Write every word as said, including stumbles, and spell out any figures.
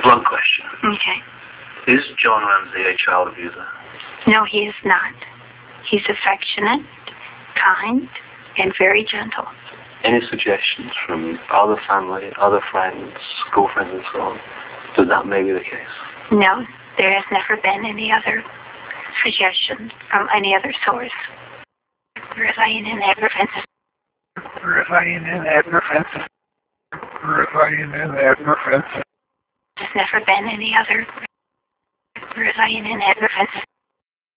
blunt question. Okay. Is John Ramsey a child abuser? No, he is not. He's affectionate, kind, and very gentle. Any suggestions from other family, other friends, school friends and so on, that that may be the case? No, there has never been any other suggestion from any other source. Relying in evidence. Relying in evidence. Relying in evidence. There's never been any other relying in evidence.